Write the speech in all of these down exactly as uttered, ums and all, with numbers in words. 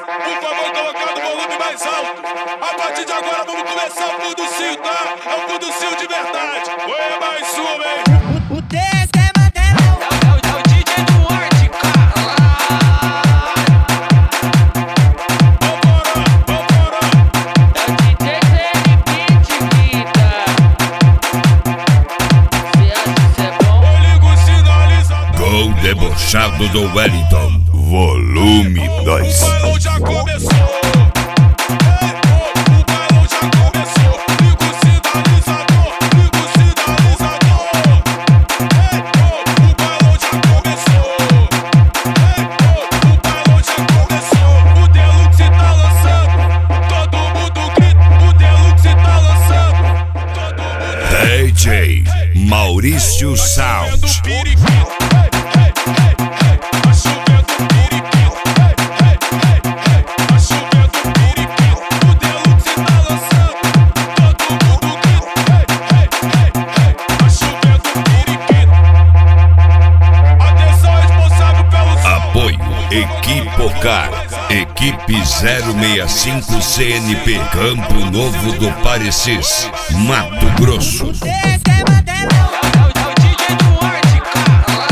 Por favor, colocar no volume mais alto. A partir de agora vamos começar o Puducinho, tá? É o Puducinho de verdade. Oi, mais uma, hein? O teu esquema dela É o, é o D J do Arte, cara. Vambora, vambora. É o D J C N Beat, vida. Cê acha que cê é bom? Eu ligo o sinalizador. Gol debochado do Wellington, volume dois. O bailão já começou. Ei, oh, o bailão já começou. Liga o sinalizador, liga o sinalizador. Ei, oh, o bailão já começou. Ei, oh, o bailão já começou. O Deluxe tá lançando, todo mundo grita. O Deluxe tá lançando, todo mundo grita. D J Maurício Sound. Apoio Equipocar, Equipe zero seis cinco C N P, Campo Novo do Parecis, Mato Grosso. O teu esquema dela É o, é o D J do Arte, cara.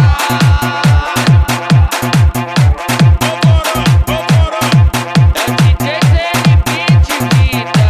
É o D J C N Beat, vida.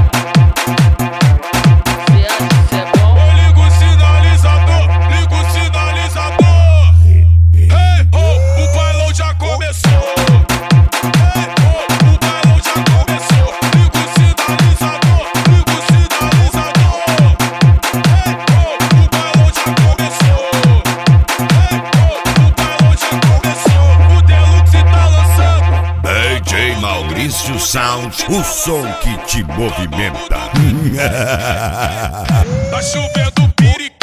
Cê acha que cê é bom? Eu ligo o sinalizador, ligo o sinalizador. Ei, oh, o bailão já começou. Ei, oh, o bailão já começou. Ligo o sinalizador, ligo o sinalizador. Ei, oh, o bailão já começou. Ei, oh, o bailão já começou. O Deluxe tá lançando. D J Maurício Sound, o som que te movimenta. Tá chovendo piriquito.